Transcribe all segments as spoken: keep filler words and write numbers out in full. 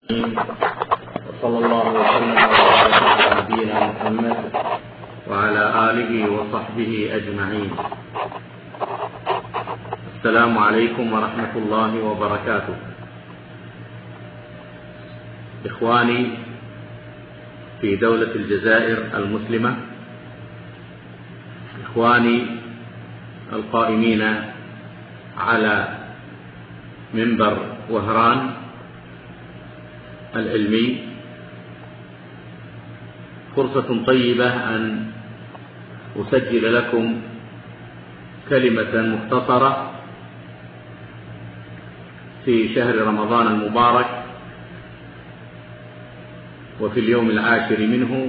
وصلى الله وسلم على نبينا محمد وعلى آله وصحبه أجمعين. السلام عليكم ورحمة الله وبركاته. إخواني في دولة الجزائر المسلمة، إخواني القائمين على منبر وهران العلمي، فرصة طيبة أن أسجل لكم كلمة مختصرة في شهر رمضان المبارك وفي اليوم العاشر منه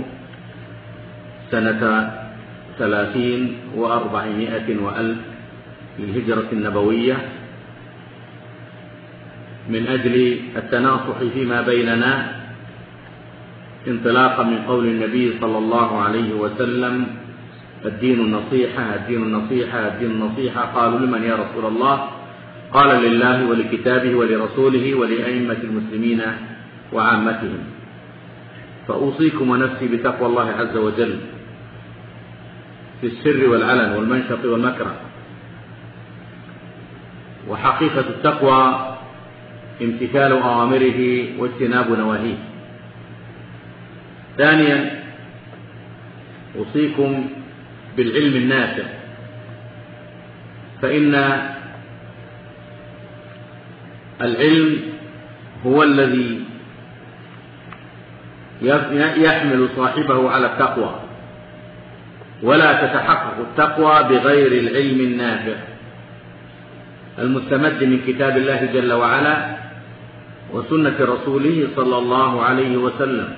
سنة ثلاثين وأربعمائة وألف للهجرة النبوية، من أجل التناصح فيما بيننا انطلاقا من قول النبي صلى الله عليه وسلم: الدين النصيحة الدين النصيحة الدين النصيحة. قالوا: لمن يا رسول الله؟ قال: لله ولكتابه ولرسوله ولأئمة المسلمين وعامتهم. فأوصيكم ونفسي بتقوى الله عز وجل في السر والعلن والمنشط والمكره. وحقيقة التقوى امتثال أوامره واجتناب نواهيه. ثانيا، أوصيكم بالعلم النافع، فإن العلم هو الذي يحمل صاحبه على التقوى، ولا تتحقق التقوى بغير العلم النافع المستمد من كتاب الله جل وعلا وسنة رسوله صلى الله عليه وسلم،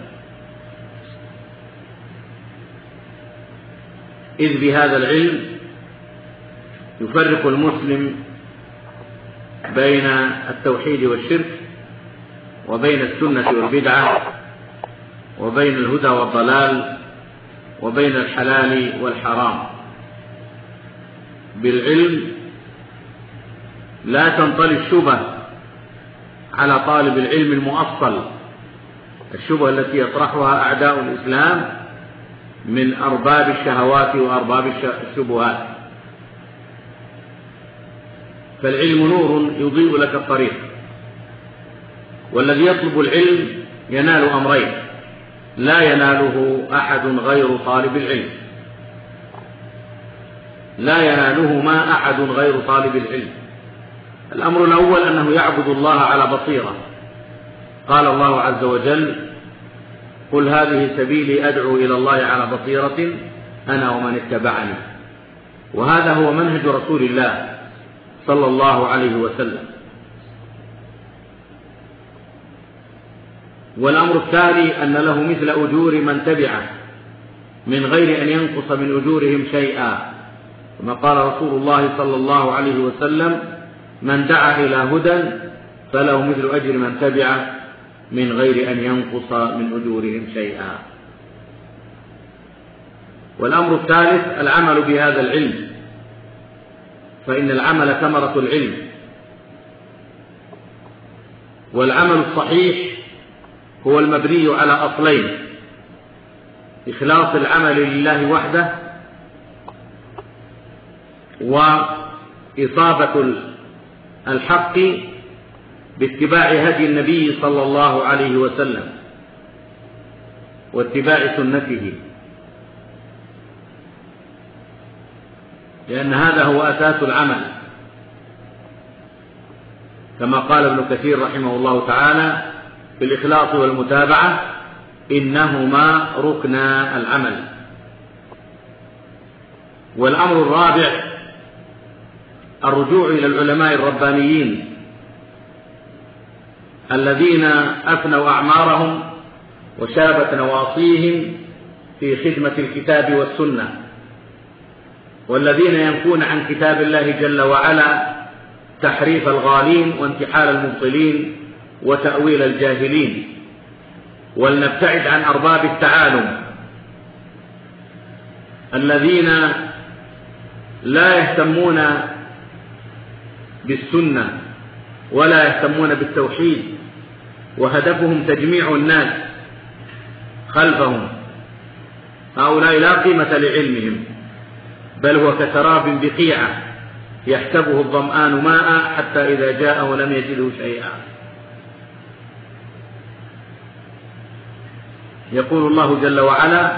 إذ بهذا العلم يفرق المسلم بين التوحيد والشرك، وبين السنة والبدعة، وبين الهدى والضلال، وبين الحلال والحرام. بالعلم لا تنطلي الشبه على طالب العلم المؤصل، الشبه التي يطرحها أعداء الإسلام من أرباب الشهوات وأرباب الشبهات. فالعلم نور يضيء لك الطريق، والذي يطلب العلم ينال أمرين لا يناله أحد غير طالب العلم، لا ينالهما أحد غير طالب العلم. الأمر الأول أنه يعبد الله على بصيرة. قال الله عز وجل: قل هذه سبيلي أدعو إلى الله على بصيرة أنا ومن اتبعني. وهذا هو منهج رسول الله صلى الله عليه وسلم. والأمر الثاني أن له مثل أجور من تبعه من غير أن ينقص من أجورهم شيئا، كما قال رسول الله صلى الله عليه وسلم: من دعا إلى هدى فله مثل أجر من تبعه من غير أن ينقص من أجورهم شيئا. والأمر الثالث العمل بهذا العلم، فإن العمل ثمرة العلم. والعمل الصحيح هو المبني على أصلين: إخلاص العمل لله وحده، وإصابة الحق باتباع هدي النبي صلى الله عليه وسلم واتباع سنته، لأن هذا هو أساس العمل، كما قال ابن كثير رحمه الله تعالى في الإخلاص والمتابعة: إنهما ركنا العمل. والأمر الرابع الرجوع إلى العلماء الربانيين الذين أفنوا أعمارهم وشابت نواصيهم في خدمة الكتاب والسنة، والذين ينفون عن كتاب الله جل وعلا تحريف الغالين وانتحال المبطلين وتأويل الجاهلين. ولنبتعد عن أرباب التعالم الذين لا يهتمون بالسنة ولا يهتمون بالتوحيد وهدفهم تجميع الناس خلفهم. هؤلاء لا قيمة لعلمهم، بل هو كسراب بقيعة يحسبه الظمآن ماء حتى إذا جاءه لم يجده شيئا. يقول الله جل وعلا: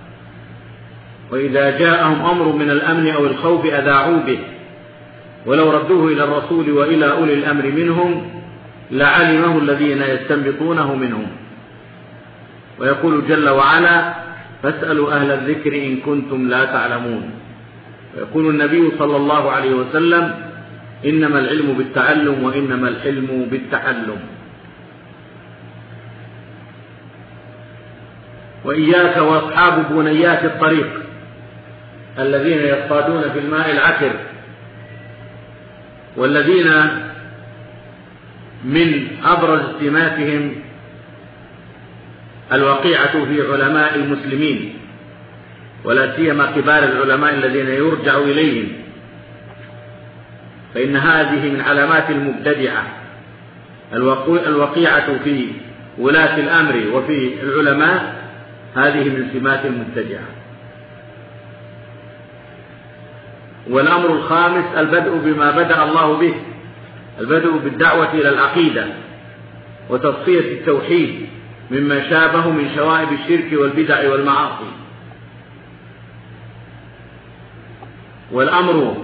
وإذا جاءهم أمر من الأمن أو الخوف أذاعوا به ولو ردوه إلى الرسول وإلى أولي الأمر منهم لعلمه الذين يستنبطونه منهم. ويقول جل وعلا: فاسألوا أهل الذكر إن كنتم لا تعلمون. ويقول النبي صلى الله عليه وسلم: إنما العلم بالتعلم وإنما الحلم بالتحلم. وإياك وأصحاب بنيات الطريق الذين يصطادون في الماء العكر، والذين من أبرز سماتهم الوقيعة في علماء المسلمين، ولا سيما كبار العلماء الذين يرجع إليهم، فإن هذه من علامات المبتدعة. الوقيعة في ولاة الأمر وفي العلماء هذه من سمات المبتدعة. والأمر الخامس البدء بما بدأ الله به، البدء بالدعوة إلى العقيدة وتصفية التوحيد مما شابه من شوائب الشرك والبدع والمعاصي. والأمر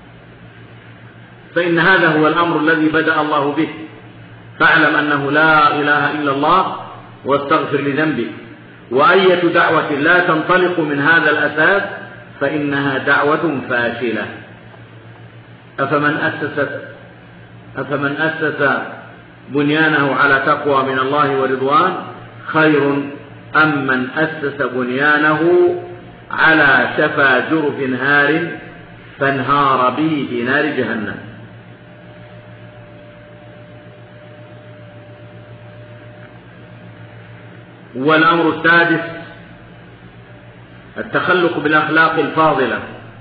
فإن هذا هو الأمر الذي بدأ الله به، فاعلم أنه لا إله إلا الله واستغفر لذنبك. وأية دعوة لا تنطلق من هذا الأساس فإنها دعوة فاشلة. أفمن أسس أفمن أسس بنيانه على تقوى من الله ورضوان خير أم من أسس بنيانه على شفا جرف نهار فانهار به في نار جهنم. والأمر السادس التخلق بالأخلاق الفاضلة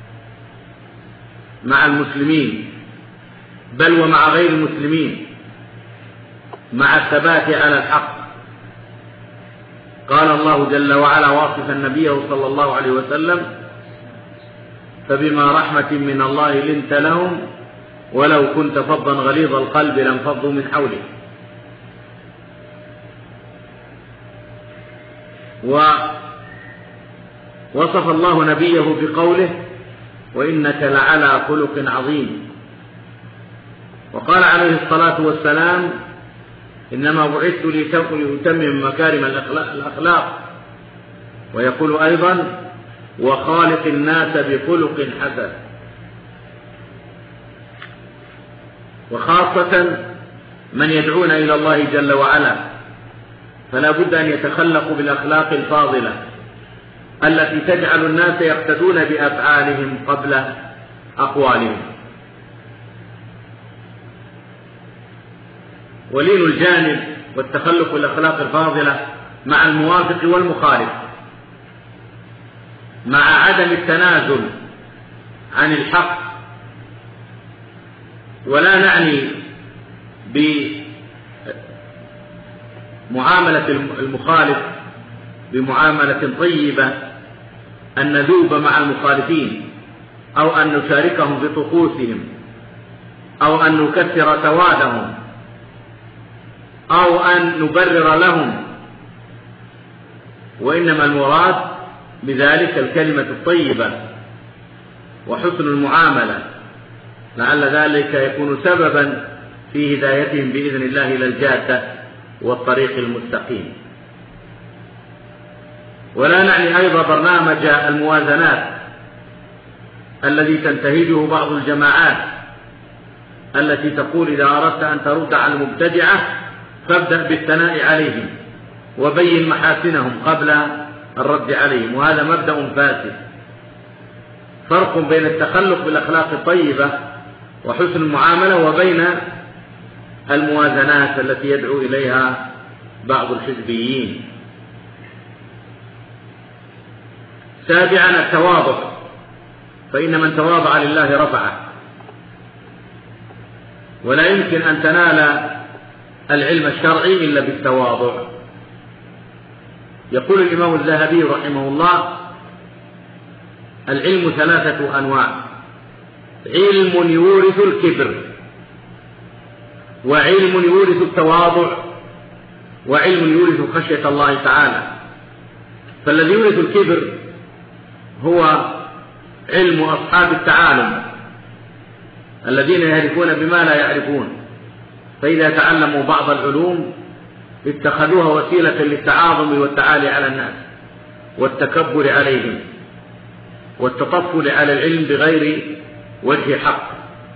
مع المسلمين بل ومع غير المسلمين مع الثبات على الحق. قال الله جل وعلا واصفا نبيه صلى الله عليه وسلم: فبما رحمة من الله لنت لهم ولو كنت فظا غليظ القلب لانفضوا من حولك. ووصف الله نبيه بقوله: وإنك لعلى خلق عظيم. وقال عليه الصلاة والسلام: إنما بعثت لأتمم مكارم الأخلاق. ويقول أيضا: وخالق الناس بخلق حسن. وخاصة من يدعون إلى الله جل وعلا فلا بد أن يتخلقوا بالأخلاق الفاضلة التي تجعل الناس يقتدون بأفعالهم قبل أقوالهم. ولين الجانب والتخلق بالأخلاق الفاضلة مع الموافق والمخالف، مع عدم التنازل عن الحق. ولا نعني بمعاملة المخالف بمعاملة طيبة أن نذوب مع المخالفين أو أن نشاركهم في طقوسهم أو أن نكثر سوادهم أو أن نبرر لهم، وإنما المراد بذلك الكلمة الطيبة وحسن المعاملة، لعل ذلك يكون سببا في هدايتهم بإذن الله إلى الجادة والطريق المستقيم. ولا نعني أيضا برنامج الموازنات الذي تنتهجه بعض الجماعات التي تقول: إذا أردت أن ترد على المبتدعة فابدأ بالثناء عليهم وبين محاسنهم قبل الرد عليهم. وهذا مبدأ فاسد. فرق بين التخلق بالأخلاق الطيبة وحسن المعاملة وبين الموازنات التي يدعو إليها بعض الحزبيين. سابعا التواضع، فإن من تواضع لله رفعه. ولا يمكن أن تنال العلم الشرعي إلا بالتواضع. يقول الإمام الذهبي رحمه الله: العلم ثلاثة أنواع: علم يورث الكبر، وعلم يورث التواضع، وعلم يورث خشية الله تعالى. فالذي يورث الكبر هو علم أصحاب التعالم الذين يعرفون بما لا يعرفون، فإذا تعلموا بعض العلوم اتخذوها وسيلة للتعاظم والتعالي على الناس والتكبر عليهم والتطفل على العلم بغير وجه حق.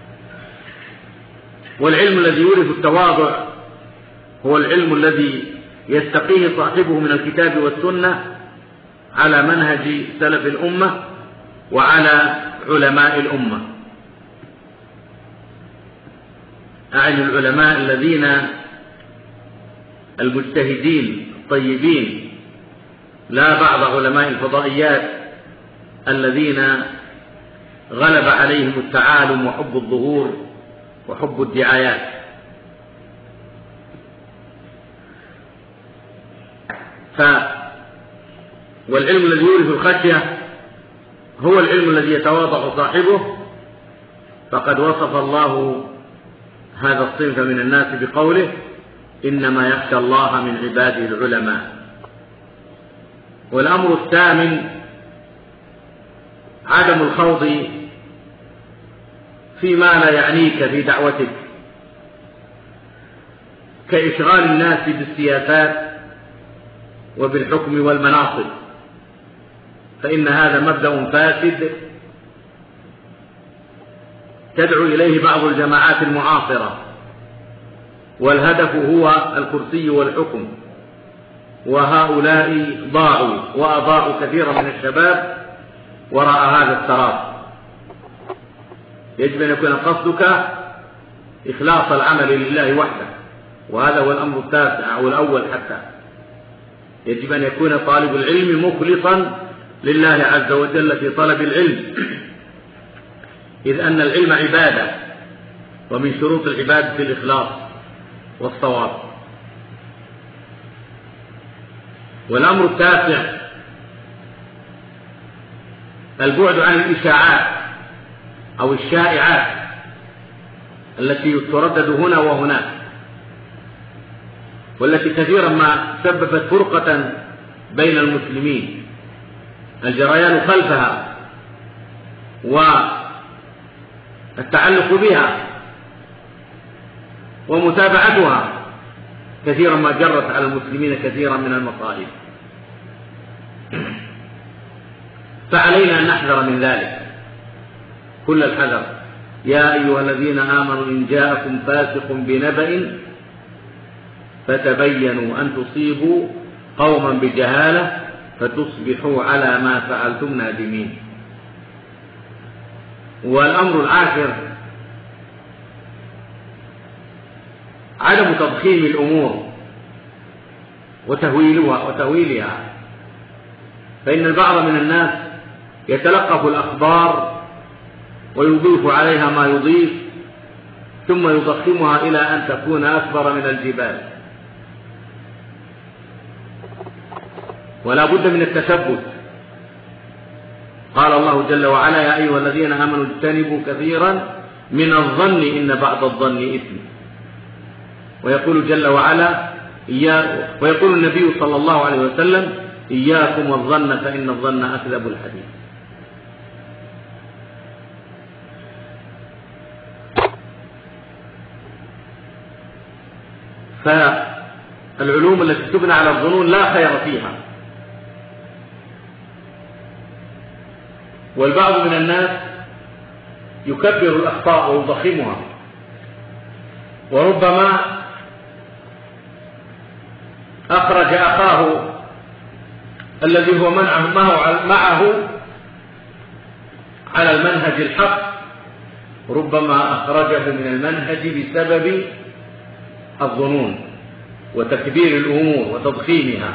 والعلم الذي يورث التواضع هو العلم الذي يستقيه صاحبه من الكتاب والسنة على منهج سلف الأمة وعلى علماء الأمة، أعني العلماء الذين المجتهدين الطيبين، لا بعض علماء الفضائيات الذين غلب عليهم التعالم وحب الظهور وحب الدعايات. ف والعلم الذي يورث الخشية هو العلم الذي يتواضع صاحبه، فقد وصف الله هذا الصنف من الناس بقوله: إنما يخشى الله من عباده العلماء. والأمر الثامن عدم الخوض فيما لا يعنيك في دعوتك، كإشغال الناس بالسياسات وبالحكم والمناصب، فإن هذا مبدأ فاسد تدعو إليه بعض الجماعات المعاصرة، والهدف هو الكرسي والحكم، وهؤلاء ضاعوا وأضاعوا كثيرا من الشباب وراء هذا السراب. يجب أن يكون قصدك إخلاص العمل لله وحده، وهذا هو الأمر التاسع أو الأول. حتى يجب أن يكون طالب العلم مخلصا لله عز وجل في طلب العلم، إذ أن العلم عبادة، ومن شروط العبادة الإخلاص والصواب. والأمر التاسع البعد عن الإشاعات أو الشائعات التي تردد هنا وهناك، والتي كثيرا ما سببت فرقة بين المسلمين. الجريان خلفها والتعلق بها ومتابعتها كثيرا ما جرت على المسلمين كثيرا من المصائب، فعلينا أن نحذر من ذلك كل الحذر. يا أيها الذين آمنوا إن جاءكم فاسق بنبأ فتبينوا أن تصيبوا قوما بجهالة فتصبحوا على ما فعلتم نادمين. والأمر العاشر عدم تضخيم الأمور وتهويلها وتهويلها، فإن البعض من الناس يتلقف الأخبار ويضيف عليها ما يضيف ثم يضخمها إلى أن تكون أكبر من الجبال. ولا بد من التثبت. قال الله جل وعلا: يا أيها الذين آمنوا اجتنبوا كثيرا من الظن إن بعض الظن إثم. ويقول جل وعلا ويقول النبي صلى الله عليه وسلم: إياكم والظن فإن الظن أكذب الحديث. فالعلوم التي تبنى على الظنون لا خير فيها. والبعض من الناس يكبر الأخطاء ويضخمها، وربما أخرج أخاه الذي هو معه على المنهج الحق، ربما أخرجه من المنهج بسبب الظنون وتكبير الأمور وتضخيمها.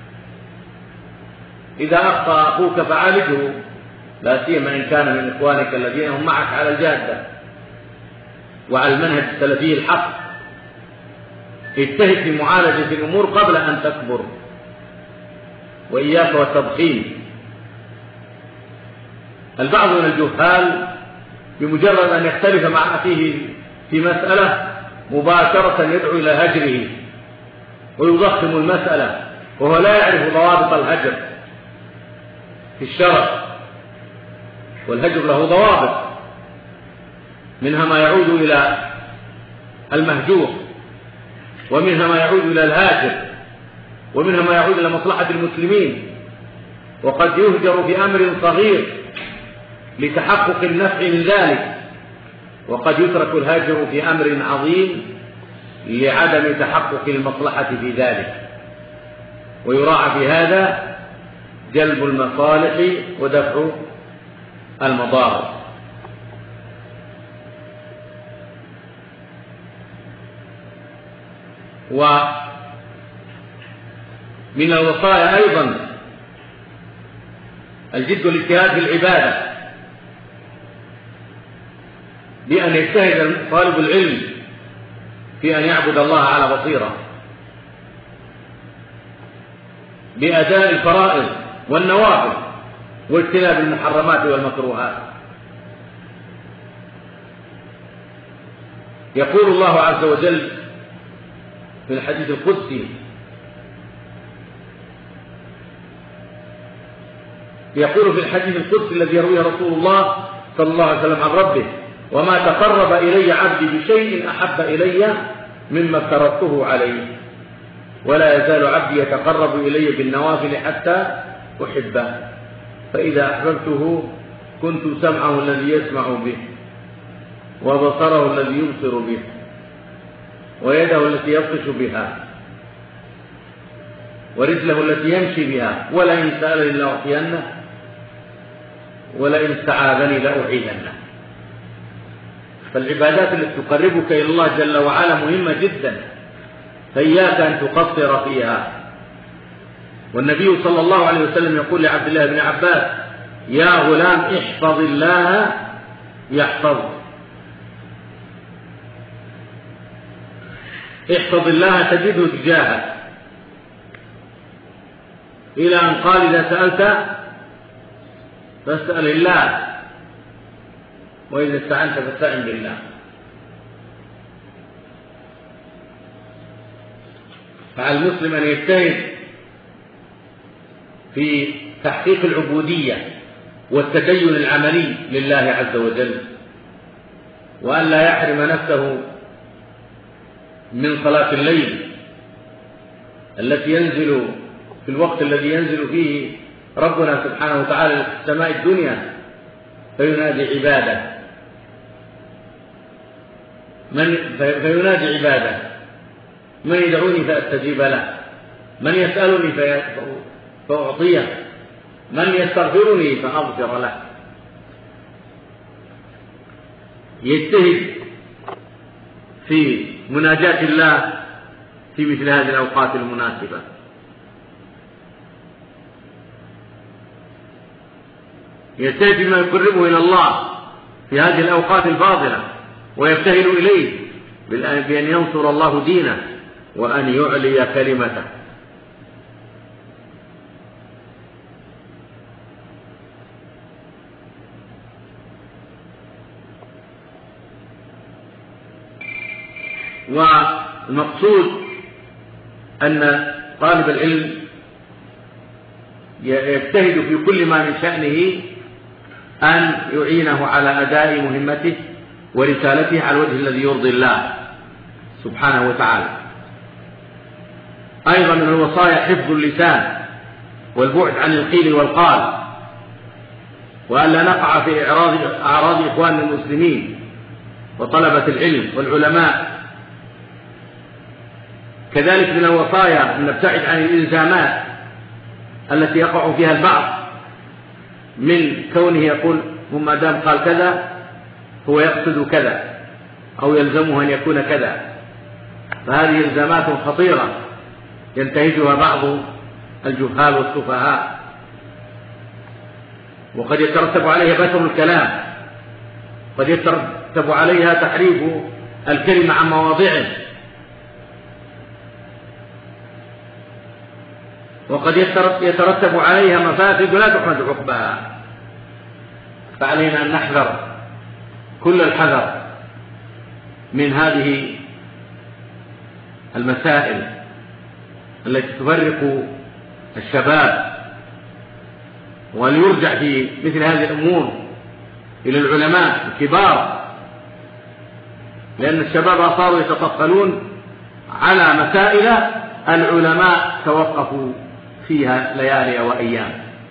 إذا أخطأ أخوك فعالجه، لا سيما إن كان من إخوانك الذين هم معك على الجادة وعلى المنهج السلفي الحق. اجتهد في معالجة الأمور قبل أن تكبر، وإياك والتضخيم. البعض من الجهال بمجرد أن يختلف مع أخيه في مسألة مباشرة يدعو إلى هجره ويضخم المسألة، وهو لا يعرف ضوابط الهجر في الشرع. والهجر له ضوابط، منها ما يعود إلى المهجور، ومنها ما يعود إلى الهاجر، ومنها ما يعود إلى مصلحة المسلمين. وقد يهجر في أمر صغير لتحقق النفع من ذلك، وقد يترك الهاجر في أمر عظيم لعدم تحقق المصلحة في ذلك. ويراعى في هذا جلب المصالح ودفع المضار. ومن الوصايا أيضا الجد والاجتهاد في العبادة، بأن يجتهد طالب العلم في أن يعبد الله على بصيرة بأداء الفرائض والنوافل واجتناب المحرمات والمكروهات. يقول الله عز وجل في الحديث القدسي، يقول في الحديث القدسي الذي يرويه رسول الله صلى الله عليه وسلم عن ربه: وما تقرب إلي عبدي بشيء أحب إلي مما افترضته عليه، ولا يزال عبدي يتقرب إلي بالنوافل حتى أحبه، فإذا أحببته كنت سمعه الذي يسمع به، وبصره الذي يبصر به، ويده التي يبطش بها، ورجله التي يمشي بها، ولئن سألني لأعطينه، ولئن استعاذني لأعيذنه. فالعبادات التي تقربك إلى الله جل وعلا مهمة جدا، فإياك أن تقصر فيها. والنبي صلى الله عليه وسلم يقول لعبد الله بن عباس: يا غلام احفظ الله يحفظك، احفظ الله تجده تجاهك، إلى أن قال: إذا سألت فاسأل الله، وإذا استعنت فاستعن بالله. فعلى المسلم أن يجتهد في تحقيق العبودية والتدين العملي لله عز وجل، وأن لا يحرم نفسه من صلاة الليل التي ينزل في الوقت الذي ينزل فيه ربنا سبحانه وتعالى في السماء الدنيا فينادي عباده من فينادي عباده من يدعوني فأستجيب له، من يسألني فأعطيه، من يستغفرني فأغفر له. يجتهد في مناجاة الله في مثل هذه الأوقات المناسبة. يجتهد بما يقربه إلى الله في هذه الأوقات الفاضلة، ويبتهل إليه بأن ينصر الله دينه وأن يعلي كلمته. والمقصود أن طالب العلم يجتهد في كل ما من شأنه أن يعينه على أداء مهمته ورسالته على الوجه الذي يرضي الله سبحانه وتعالى. أيضا من الوصايا حفظ اللسان والبعد عن القيل والقال، وألا نقع في إعراض أعراض إخواننا المسلمين وطلبة العلم والعلماء. كذلك من الوصايا أن نبتعد عن الإلزامات التي يقع فيها البعض من كونه يقول ما دام قال كذا هو يقصد كذا أو يلزمه أن يكون كذا، فهذه إلزامات خطيرة ينتهجها بعض الجهال والسفهاء، وقد يترتب عليها بثر الكلام، قد يترتب عليها تحريف الكلمة عن مواضعه، وقد يترتب عليها مفاسد لا تحمد عقباها. فعلينا أن نحذر كل الحذر من هذه المسائل التي تفرق الشباب، وليرجع في مثل هذه الأمور إلى العلماء الكبار، لأن الشباب صاروا يتطفلون على مسائل العلماء توقفوا فيها ليالي وأيام.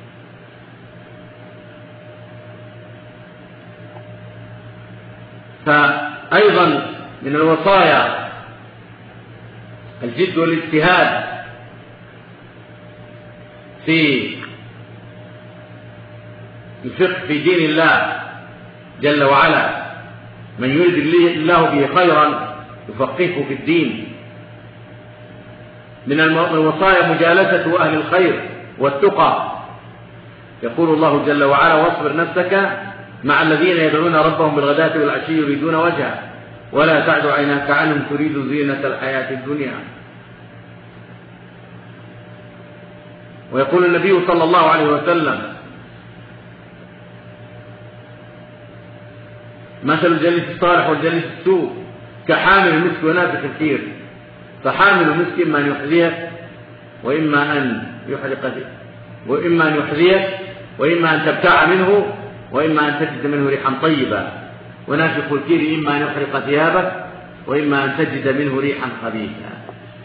فأيضا من الوصايا الجد والاجتهاد في الفقه في دين الله جل وعلا. من يريد الله به خيرا يفقهه في الدين. من الوصايا مجالسة أهل الخير والتقى. يقول الله جل وعلا: واصبر نفسك مع الذين يدعون ربهم بالغداة والعشي يريدون وجهه ولا تعد عيناك عنهم تريد زينة الحياة الدنيا. ويقول النبي صلى الله عليه وسلم: مثل الجليس الصالح والجليس السوء كحامل المسك ونافخ الكير. فحامل المسك إما أن يحذيك وإما أن يحرق وإما أن يحذيك وإما أن تبتاع منه وإما أن تجد منه ريحا طيبة. ونافخ الكير إما أن يحرق ثيابك وإما أن تجد منه ريحا خبيثا.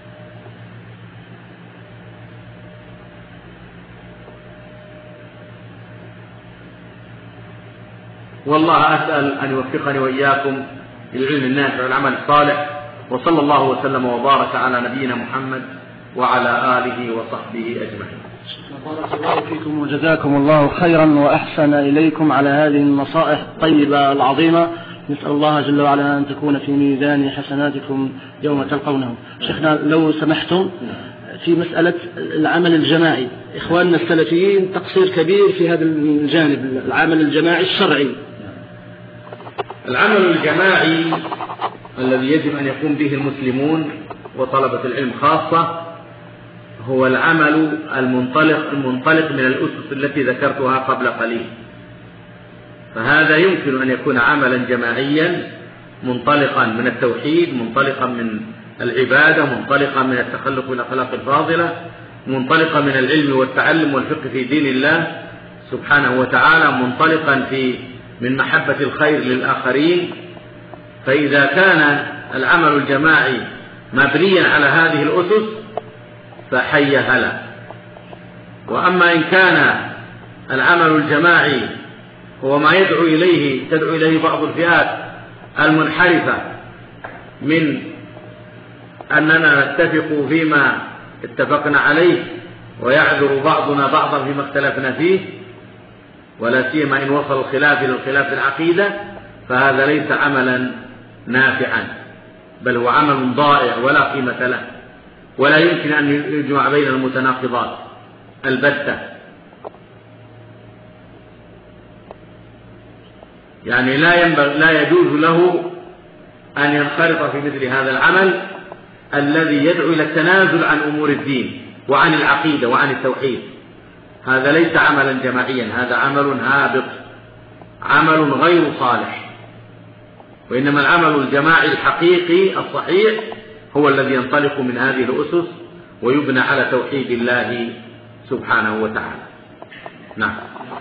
والله أسأل أن يوفقني وإياكم للعلم النافع والعمل الصالح، وصلى الله وسلم وبارك على نبينا محمد وعلى آله وصحبه أجمعين. بارك الله فيكم وجزاكم الله خيرا وأحسن إليكم على هذه النصائح الطيبة العظيمة. نسأل الله جل وعلا أن تكون في ميزان حسناتكم يوم تلقونه. شيخنا لو سمحتم في مسألة العمل الجماعي، إخواننا السلفيين تقصير كبير في هذا الجانب، العمل الجماعي الشرعي. العمل الجماعي الذي يجب أن يقوم به المسلمون وطلبة العلم خاصة هو العمل المنطلق المنطلق من الأسس التي ذكرتها قبل قليل. فهذا يمكن أن يكون عملا جماعيا منطلقا من التوحيد، منطلقا من العبادة، منطلقا من التخلق بالأخلاق الفاضلة، منطلقا من العلم والتعلم والفقه في دين الله سبحانه وتعالى، منطلقا في من محبة الخير للآخرين. فإذا كان العمل الجماعي مبنيا على هذه الأسس فحي هلا. وأما إن كان العمل الجماعي هو ما يدعو إليه تدعو إليه بعض الفئات المنحرفة من أننا نتفق فيما اتفقنا عليه ويعذر بعضنا بعضا فيما اختلفنا فيه، ولا سيما إن وصل الخلاف إلى الخلاف العقيدة، فهذا ليس عملا نافعا، بل هو عمل ضائع ولا قيمة له، ولا يمكن أن يجمع بين المتناقضات البتة. يعني لا ينبغي لا يجوز له أن ينخرط في مثل هذا العمل الذي يدعو إلى التنازل عن أمور الدين وعن العقيدة وعن التوحيد. هذا ليس عملا جماعيا، هذا عمل هابط، عمل غير صالح. وإنما العمل الجماعي الحقيقي الصحيح هو الذي ينطلق من هذه الأسس ويبنى على توحيد الله سبحانه وتعالى. نعم.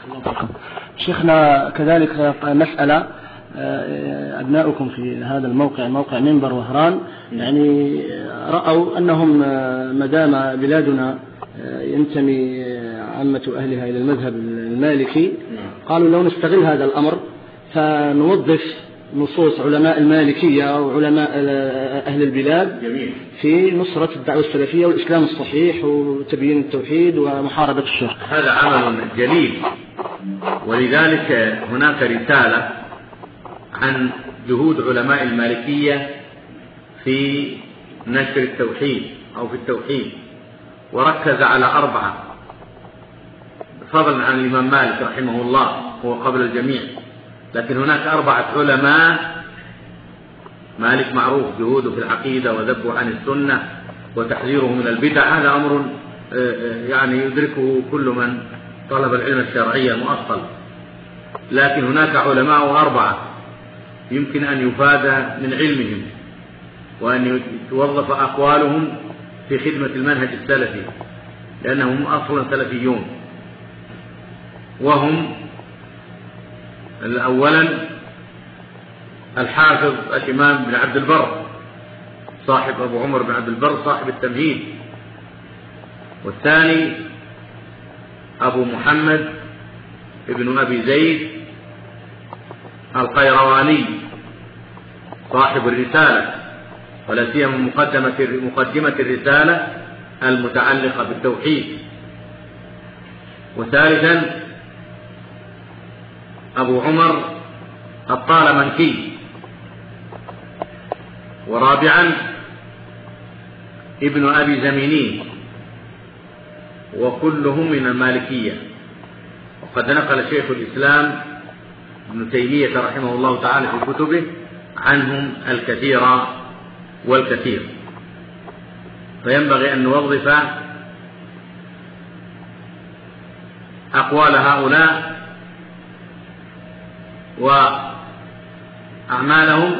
شيخنا كذلك مسألة، أبناؤكم في هذا الموقع موقع منبر وهران يعني رأوا أنهم مدام بلادنا ينتمي عامة أهلها إلى المذهب المالكي، قالوا لو نستغل هذا الأمر فنوظف نصوص علماء المالكية وعلماء أهل البلاد في نصرة الدعوة السلفية والإسلام الصحيح وتبيين التوحيد ومحاربة الشرك. هذا عمل جليل، ولذلك هناك رسالة عن جهود علماء المالكية في نشر التوحيد أو في التوحيد، وركز على أربعة فضلا عن الإمام مالك رحمه الله هو قبل الجميع، لكن هناك أربعة علماء. مالك معروف جهوده في العقيدة وذبه عن السنة وتحذيره من البدع، هذا أمر يعني يدركه كل من طلب العلم الشرعي المؤصل، لكن هناك علماء أربعة يمكن أن يفاد من علمهم وأن توظف أقوالهم في خدمة المنهج السلفي، لأنهم أصلا سلفيون. وهم أولا الحافظ الإمام بن عبد البر صاحب أبو عمر بن عبد البر صاحب التمهيد، والثاني أبو محمد ابن أبي زيد القيرواني صاحب الرسالة، ولا سيما مقدمة مقدمة الرسالة المتعلقة بالتوحيد، وثالثا أبو عمر الطالمنكي، ورابعا ابن أبي زمينين، وكلهم من المالكية. وقد نقل شيخ الإسلام ابن تيمية رحمه الله تعالى في كتبه عنهم الكثير والكثير. فينبغي أن نوظف أقوال هؤلاء وأعمالهم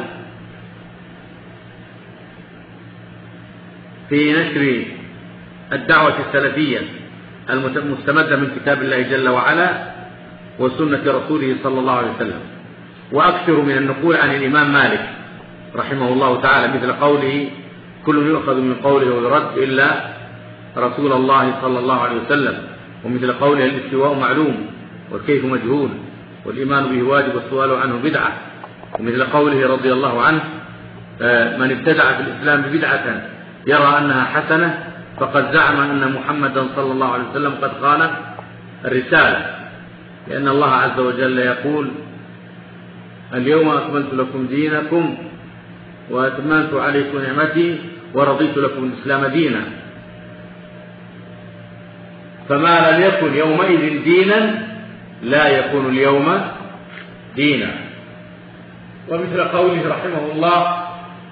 في نشر الدعوة السلفية المستمدة من كتاب الله جل وعلا وسنة رسوله صلى الله عليه وسلم. وأكثر من النقول عن الإمام مالك رحمه الله تعالى مثل قوله: كل يؤخذ من قوله ويرد إلا رسول الله صلى الله عليه وسلم، ومثل قوله: الاستواء معلوم والكيف مجهول والإيمان به واجب والسؤال عنه بدعة، ومثل قوله رضي الله عنه: من ابتدع في الإسلام بدعة يرى أنها حسنة فقد زعم أن محمدا صلى الله عليه وسلم قد خالف الرسالة، لأن الله عز وجل يقول: اليوم أكملت لكم دينكم وأتممت عليكم نعمتي ورضيت لكم الإسلام دينا، فما لم يكن يومئذ دينا لا يكون اليوم دينا. ومثل قوله رحمه الله: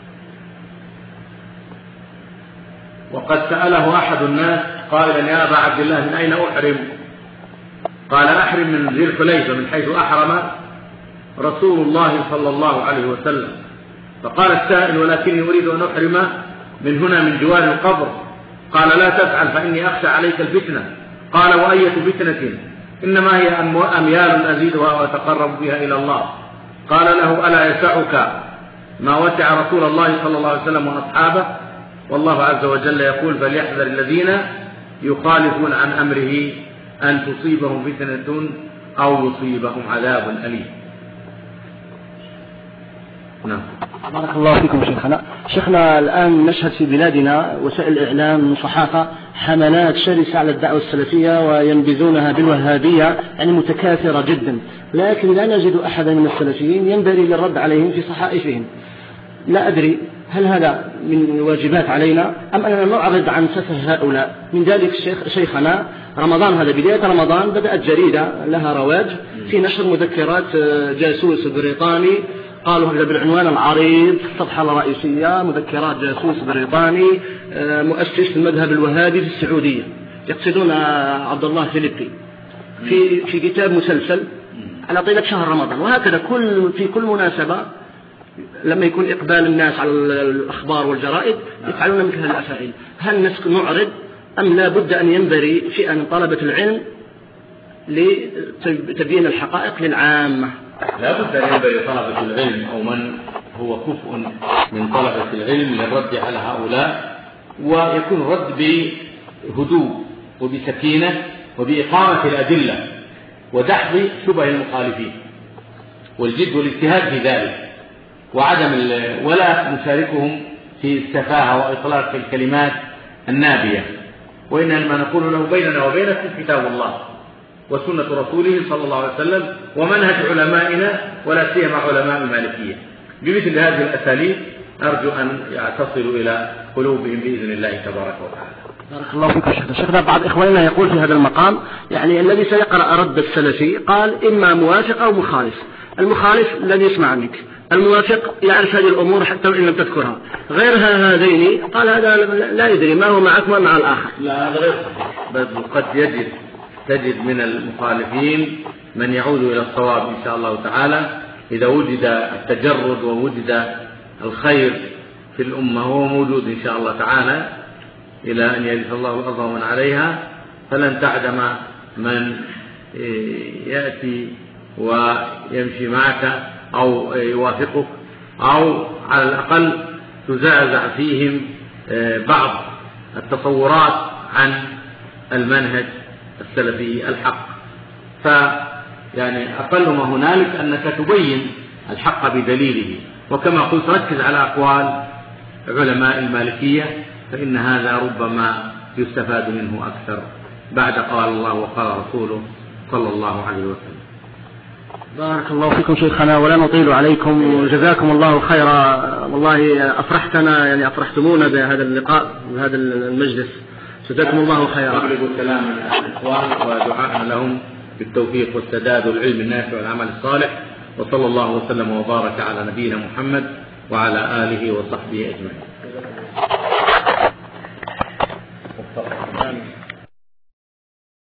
وقد سأله أحد الناس قائلا: يا أبا عبد الله من أين أحرم؟ قال: أحرم من ذي الحليفة من حيث أحرم رسول الله صلى الله عليه وسلم. فقال السائل: ولكني أريد أن أحرم من هنا من جوار القبر. قال: لا تفعل فإني أخشى عليك الفتنة. قال: وأية فتنة؟ إنما هي أميال أزيدها وأتقرب بها إلى الله. قال له: ألا يسعك ما وسع رسول الله صلى الله عليه وسلم وأصحابه؟ والله عز وجل يقول: فليحذر الذين يخالفون عن أمره أن تصيبهم فتنة أو يصيبهم عذاب أليم. نعم. بارك الله فيكم شيخنا. شيخنا الآن نشهد في بلادنا وسائل الإعلام والصحافة حملات شرسة على الدعوة السلفية وينبذونها بالوهابية، يعني متكاثرة جدا، لكن لا نجد أحدا من السلفيين ينبغي للرد عليهم في صحائفهم. لا أدري هل هذا من الواجبات علينا أم أننا نعرض عن سفه هؤلاء. من ذلك شيخ شيخنا رمضان هذا بداية رمضان بدأت جريدة لها رواج في نشر مذكرات جاسوس بريطاني، قالوا هذا بالعنوان العريض في الصفحة الرئيسية: مذكرات جاسوس بريطاني مؤسس المذهب الوهابي في السعودية، يقصدون عبد الله فيليبي، في في كتاب مسلسل على طيلة شهر رمضان. وهكذا كل في كل مناسبة لما يكون إقبال الناس على الأخبار والجرائد يفعلون مثل هذه الأفعال. هل نعرض أم لا بد أن ينبري فئة من طلبة العلم لتبيين الحقائق للعامة؟ لا بد أن ينبغي طلبة العلم أو من هو كفء من طلبة العلم للرد على هؤلاء، ويكون الرد بهدوء وبسكينة وبإقامة الأدلة ودحض شبه المخالفين والجد والاجتهاد في ذلك، وعدم ولا نشاركهم في السفاهة وإطلاق الكلمات النابية، وإنما نقول له: بيننا وبينكم كتاب الله وسنة رسوله صلى الله عليه وسلم ومنهج علمائنا ولا سيما علماء المالكية. بمثل هذه الأساليب أرجو أن يتصلوا إلى قلوبهم بإذن الله تبارك وتعالى. بارك الله فيك شيخنا. شيخنا بعض إخواننا يقول في هذا المقام يعني الذي سيقرأ رد السلفي قال إما موافق أو مخالف. المخالف الذي يسمع منك الموافق يعرف هذه الأمور حتى وإن لم تذكرها. غيرها هذين قال هذا لا يدري ما هو معك وما مع الآخر. لا هذا غير صحيح، بل قد يجد تجد من المخالفين من يعود إلى الصواب إن شاء الله تعالى إذا وجد التجرد ووجد الخير في الأمة، هو موجود إن شاء الله تعالى إلى أن يرث الله الأرض ومن عليها، فلن تعدم من يأتي ويمشي معك أو يوافقك، أو على الأقل تزعزع فيهم بعض التصورات عن المنهج السلفي الحق. فيعني أقل ما هنالك أنك تبين الحق بدليله، وكما قلت ركز على أقوال علماء المالكية فإن هذا ربما يستفاد منه أكثر بعد قال الله وقال رسوله صلى الله عليه وسلم. بارك الله فيكم شيخنا ولا نطيل عليكم وجزاكم الله خيرا، والله أفرحتنا يعني أفرحتمونا بهذا اللقاء وهذا المجلس، جزاكم الله خيرا. أغلب الكلام الإخوان ودعاءنا لهم بالتوفيق والسداد والعلم النافع والعمل الصالح، وصلى الله وسلم وبارك على نبينا محمد وعلى آله وصحبه أجمعين.